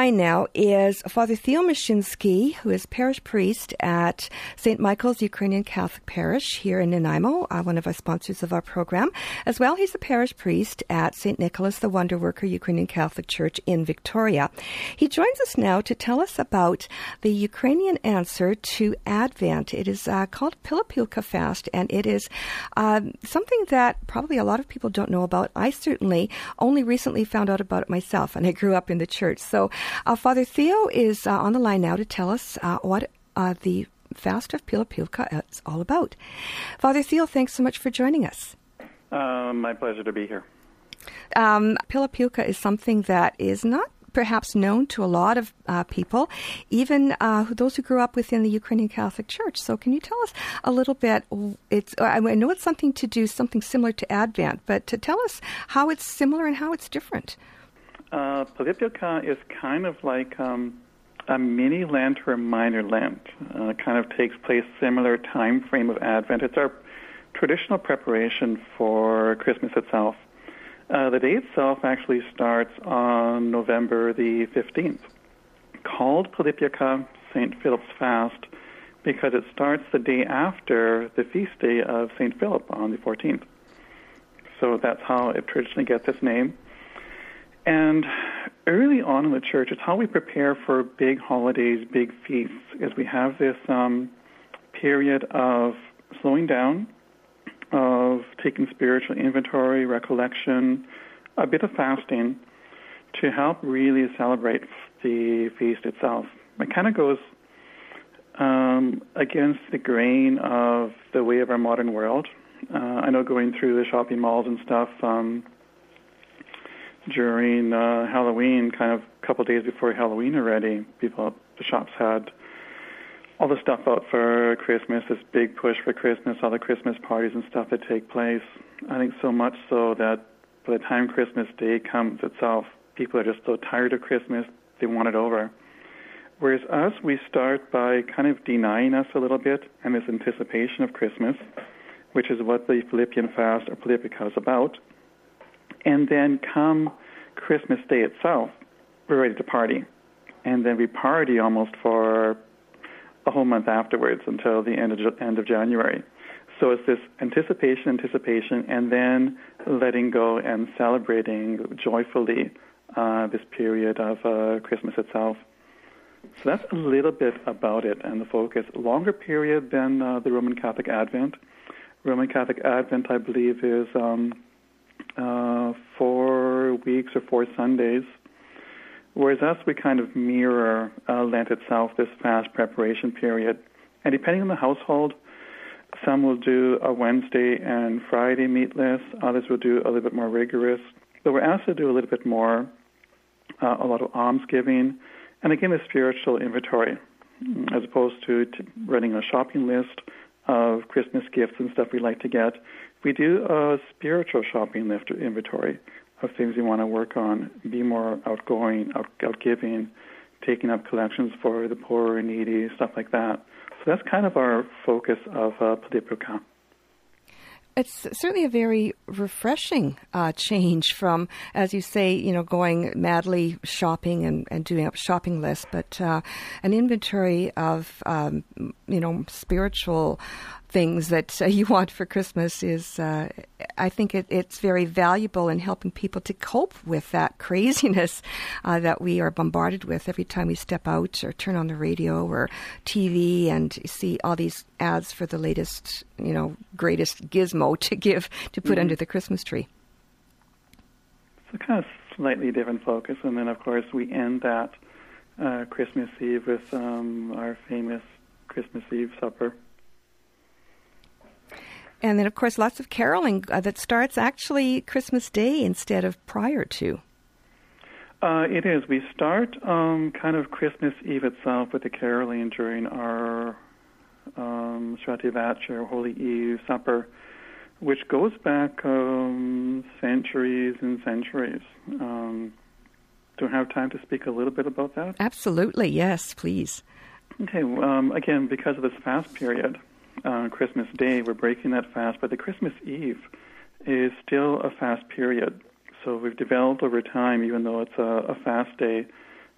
line now is Father Theo Mashinsky, who is parish priest at St. Michael's Ukrainian Catholic Parish here in Nanaimo, one of our sponsors of our program. As well, he's a parish priest at St. Nicholas the Wonder Worker Ukrainian Catholic Church in Victoria. He joins us now to tell us about the Ukrainian answer to Advent. It is called Pilipilka Fast, and it is something that probably a lot of people don't know about. I certainly only recently found out about it myself, and I grew up in the church. So Father Theo is on the line now to tell us what the fast of Pilipilka is all about. Father Theo, thanks so much for joining us. My pleasure to be here. Pilipilka is something that is not perhaps known to a lot of people, even those who grew up within the Ukrainian Catholic Church. So can you tell us a little bit, I know it's something similar to Advent, but to tell us how it's similar and how it's different. Pilipilka is kind of like a mini Lent or a minor Lent. Kind of takes place similar time frame of Advent. It's our traditional preparation for Christmas itself. The day itself actually starts on November the 15th, called Pilipilka, St. Philip's Fast, because it starts the day after the feast day of St. Philip on the 14th. So that's how it traditionally gets its name. And early on in the church, it's how we prepare for big holidays, big feasts, is we have this period of slowing down, of taking spiritual inventory, recollection, a bit of fasting to help really celebrate the feast itself. It kind of goes against the grain of the way of our modern world. I know going through the shopping malls and stuff during Halloween, kind of a couple of days before Halloween already, the shops had all the stuff out for Christmas, this big push for Christmas, all the Christmas parties and stuff that take place. I think so much so that by the time Christmas Day comes itself, people are just so tired of Christmas, they want it over. Whereas us, we start by kind of denying us a little bit and this anticipation of Christmas, which is what the Philippian fast or Pilipilka is about. And then come Christmas Day itself, we're ready to party. And then we party almost for a whole month afterwards until the end of January. So it's this anticipation, and then letting go and celebrating joyfully this period of Christmas itself. So that's a little bit about it and the focus. Longer period than the Roman Catholic Advent. Roman Catholic Advent, I believe, is 4 weeks or 4 Sundays. Whereas us, we kind of mirror Lent itself, this fast preparation period. And depending on the household, some will do a Wednesday and Friday meatless. Others will do a little bit more rigorous. But we're asked to do a little bit more, a lot of almsgiving, and again, a spiritual inventory, as opposed to running a shopping list of Christmas gifts and stuff we like to get. We do a spiritual shopping list or inventory of things you want to work on, be more outgoing, outgiving, taking up collections for the poor and needy, stuff like that. So that's kind of our focus of Pilipilka. It's certainly a very refreshing change from, as you say, going madly shopping and doing up a shopping list, but an inventory of, spiritual things that you want for Christmas is, I think it's very valuable in helping people to cope with that craziness that we are bombarded with every time we step out or turn on the radio or TV and see all these ads for the latest, greatest gizmo to put under the Christmas tree. It's a kind of slightly different focus. And then, of course, we end that Christmas Eve with our famous Christmas Eve supper. And then, of course, lots of caroling that starts actually Christmas Day instead of prior to. It is. We start kind of Christmas Eve itself with the caroling during our Sväté Večer, Holy Eve supper, which goes back centuries and centuries. Do I have time to speak a little bit about that? Absolutely. Yes, please. Okay. Again, because of this fast period, Christmas Day, we're breaking that fast, but the Christmas Eve is still a fast period. So we've developed over time, even though it's a fast day,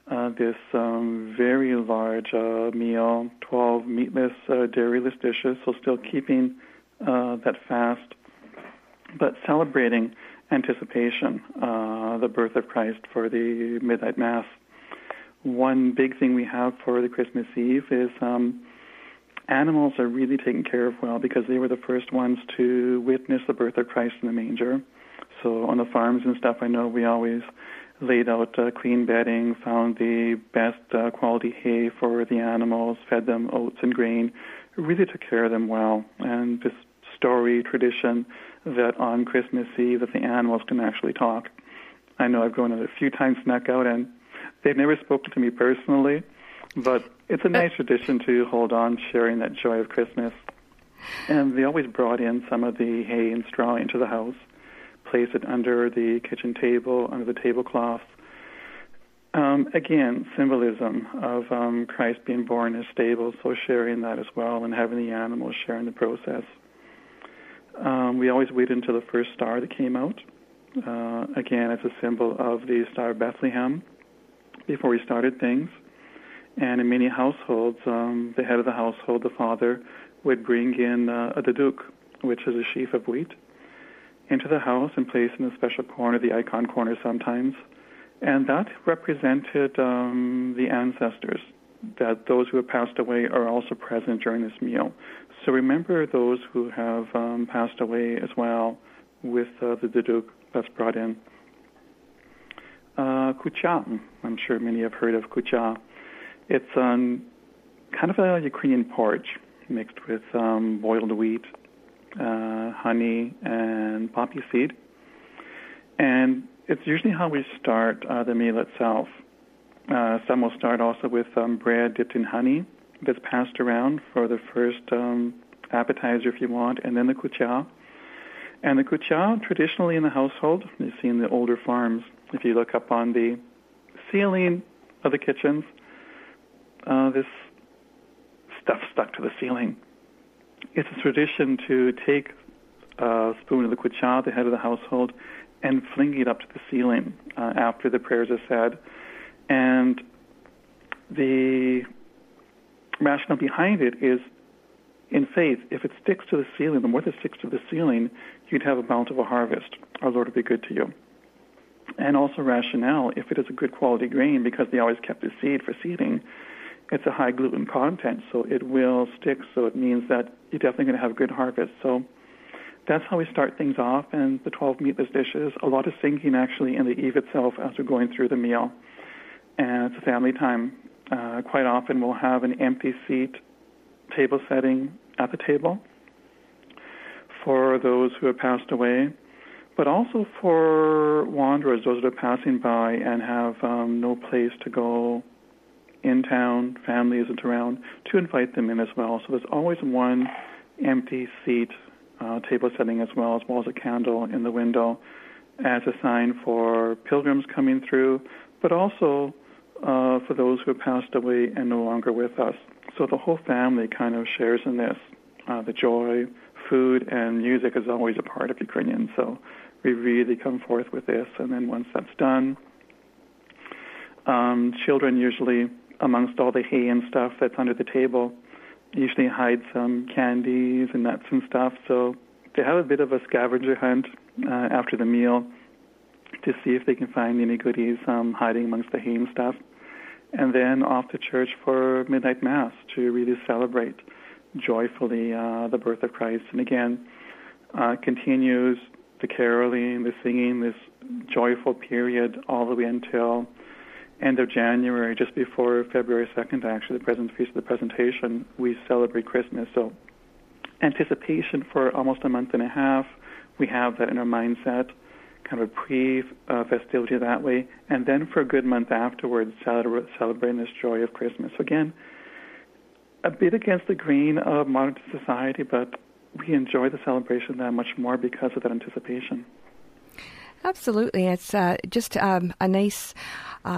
this very large meal, 12 meatless, dairyless dishes, so still keeping that fast, but celebrating anticipation, the birth of Christ for the Midnight Mass. One big thing we have for the Christmas Eve is animals are really taken care of well because they were the first ones to witness the birth of Christ in the manger. So on the farms and stuff, I know we always laid out clean bedding, found the best quality hay for the animals, fed them oats and grain, really took care of them well. And this story, tradition, that on Christmas Eve that the animals can actually talk. I know I've gone a few times, snuck out, and they've never spoken to me personally, but it's a nice tradition to hold on, sharing that joy of Christmas. And they always brought in some of the hay and straw into the house, place it under the kitchen table, under the tablecloth. Again, symbolism of Christ being born in a stable, so sharing that as well and having the animals share in the process. We always waited until the first star that came out. Again, it's a symbol of the Star of Bethlehem before we started things. And in many households, the head of the household, the father, would bring in a daduk, which is a sheaf of wheat, into the house and place in a special corner, the icon corner sometimes. And that represented the ancestors, that those who have passed away are also present during this meal. So remember those who have passed away as well with the daduk that's brought in. Kucha, I'm sure many have heard of kucha. It's kind of a Ukrainian porridge mixed with boiled wheat, honey, and poppy seed. And it's usually how we start the meal itself. Some will start also with bread dipped in honey that's passed around for the first appetizer, if you want, and then the kucha. And the kucha, traditionally in the household, you see in the older farms, if you look up on the ceiling of the kitchens, this stuff stuck to the ceiling. It's a tradition to take a spoon of the kucha, the head of the household, and fling it up to the ceiling after the prayers are said. And the rationale behind it is, in faith, if it sticks to the ceiling, the more that sticks to the ceiling, you'd have a bountiful harvest. Our Lord will be good to you. And also rationale, if it is a good quality grain, because they always kept the seed for seeding, it's a high gluten content, so it will stick, so it means that you're definitely going to have a good harvest. So that's how we start things off, and the 12 meatless dishes, a lot of singing actually in the eve itself as we're going through the meal. And it's a family time. Quite often we'll have an empty seat table setting at the table for those who have passed away, but also for wanderers, those that are passing by and have no place to go in town, family isn't around, to invite them in as well. So there's always one empty seat table setting as well as a candle in the window as a sign for pilgrims coming through, but also for those who have passed away and no longer with us. So the whole family kind of shares in this. The joy, food, and music is always a part of Ukrainian. So we really come forth with this. And then once that's done, children usually, amongst all the hay and stuff that's under the table, usually hide some candies and nuts and stuff. So they have a bit of a scavenger hunt after the meal to see if they can find any goodies hiding amongst the hay and stuff. And then off to church for midnight mass to really celebrate joyfully the birth of Christ. And again, continues the caroling, the singing, this joyful period all the way until end of January, just before February 2nd, actually, the Feast of the Presentation, we celebrate Christmas. So anticipation for almost a month and a half, we have that in our mindset, kind of a pre-festivity that way, and then for a good month afterwards, celebrating this joy of Christmas. So again, a bit against the grain of modern society, but we enjoy the celebration that much more because of that anticipation. Absolutely. It's just a nice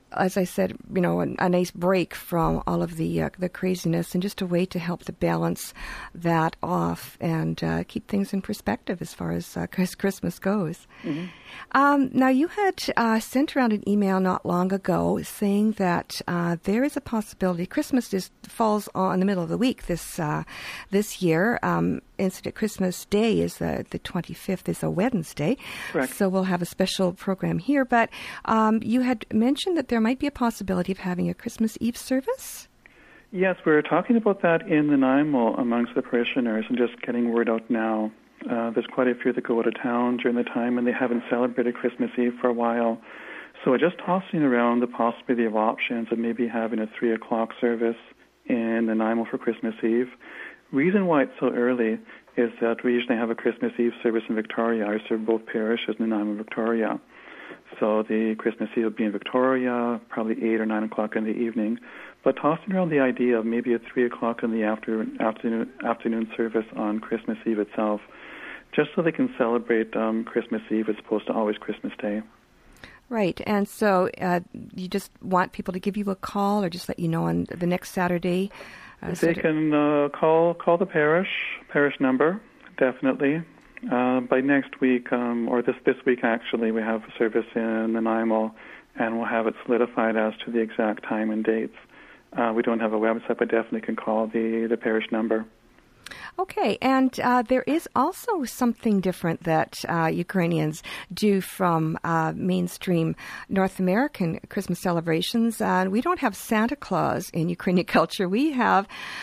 as I said, a nice break from all of the craziness, and just a way to help to balance that off and keep things in perspective as far as Christmas goes. Mm-hmm. Now, you had sent around an email not long ago saying that there is a possibility Christmas falls on the middle of the week this year. Incident Christmas Day is the 25th, is a Wednesday. Correct. So we'll have a special program here. But you had mentioned that there might be a possibility of having a Christmas Eve service? Yes, we're talking about that in Nanaimo amongst the parishioners and just getting word out now. There's quite a few that go out of town during the time and they haven't celebrated Christmas Eve for a while. So we're just tossing around the possibility of options of maybe having a 3 o'clock service in Nanaimo for Christmas Eve. Reason why it's so early is that we usually have a Christmas Eve service in Victoria. I serve both parishes, Nanaimo and Victoria. So the Christmas Eve will be in Victoria, probably 8 or 9 o'clock in the evening. But tossing around the idea of maybe a 3 o'clock in the afternoon service on Christmas Eve itself, just so they can celebrate Christmas Eve as opposed to always Christmas Day. Right, and so you just want people to give you a call or just let you know on the next Saturday? They can call the parish number, definitely. By next week, or this week actually, we have a service in Nanaimo, and we'll have it solidified as to the exact time and dates. We don't have a website, but definitely can call the parish number. Okay, and there is also something different that Ukrainians do from mainstream North American Christmas celebrations. We don't have Santa Claus in Ukrainian culture. We have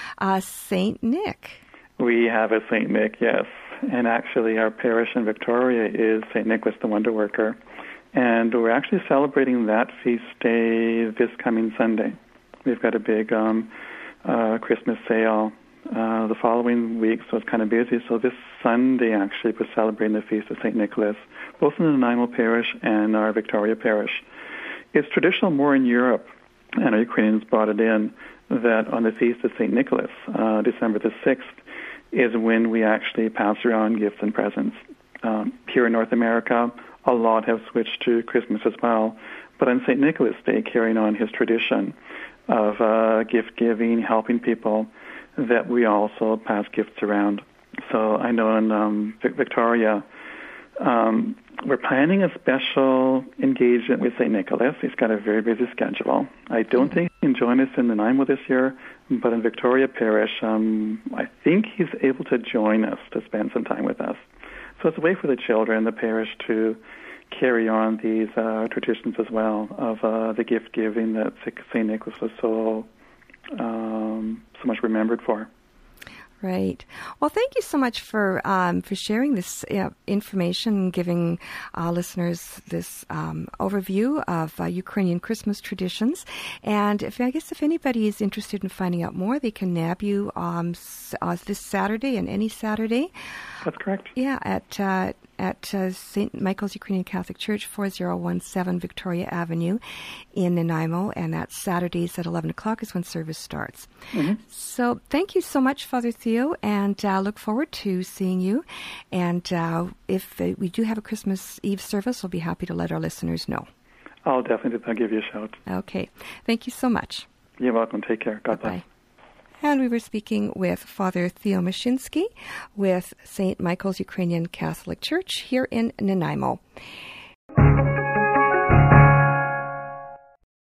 Saint Nick. We have a Saint Nick, yes. And actually our parish in Victoria is Saint Nicholas the Wonder Worker. And we're actually celebrating that feast day this coming Sunday. We've got a big Christmas sale the following week, so it's kind of busy. So this Sunday, actually, we're celebrating the feast of St. Nicholas, both in the Nanaimo Parish and our Victoria Parish. It's traditional more in Europe, and our Ukrainians brought it in, that on the feast of St. Nicholas, December the 6th, is when we actually pass around gifts and presents. Here in North America, a lot have switched to Christmas as well, but on St. Nicholas Day, carrying on his tradition of gift-giving, helping people, that we also pass gifts around. So I know in Victoria, we're planning a special engagement with St. Nicholas. He's got a very busy schedule. I don't think he can join us in Nanaimo this year, but in Victoria Parish, I think he's able to join us to spend some time with us. So it's a way for the children, the parish, to carry on these traditions as well of the gift-giving that St. Nicholas was so much remembered for. Right. Well, thank you so much for sharing this information, giving listeners this overview of Ukrainian Christmas traditions. And if anybody is interested in finding out more, they can nab you this Saturday and any Saturday. That's correct. Yeah, at St. Michael's Ukrainian Catholic Church, 4017 Victoria Avenue in Nanaimo, and that's Saturdays at 11 o'clock is when service starts. Mm-hmm. So thank you so much, Father Theo, and look forward to seeing you. And if we do have a Christmas Eve service, we'll be happy to let our listeners know. I'll definitely give you a shout. Okay. Thank you so much. You're welcome. Take care. God bless. Bye. And we were speaking with Father Theo Mashinsky with St. Michael's Ukrainian Catholic Church here in Nanaimo.